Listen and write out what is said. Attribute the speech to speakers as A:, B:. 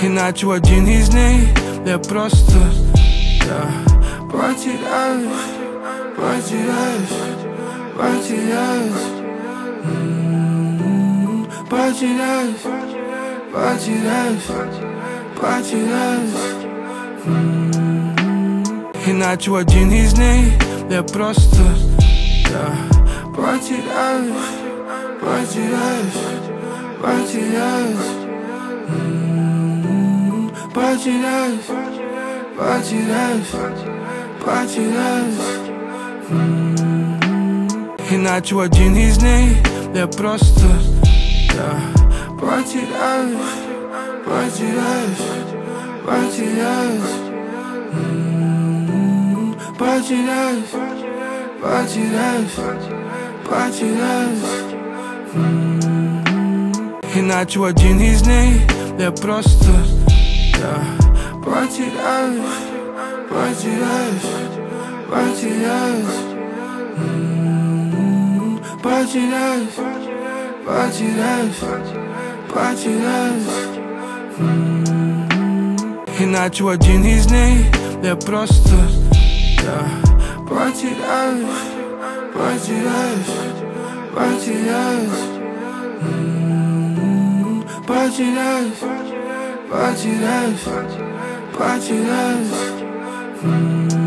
A: Иначе в один из дней я просто потеряюсь, потеряюсь, потеряюсь, потеряюсь, потеряюсь, потеряюсь. Иначе в один из дней я просто потеряюсь, потеряюсь, потеряюсь, потеряюсь, потеряюсь, потеряюсь. Иначе в один из дней я просто потеряюсь, потеряюсь, потеряюсь, потеряюсь, потеряюсь, потеряюсь. Иначе в один из дней я просто потеряюсь, потеряюсь, потеряюсь, потеряюсь, потеряюсь, потеряюсь. Иначе в один из дней я просто потеряюсь, потеряюсь, потеряюсь, потеряюсь, потеряюсь, потеряюсь.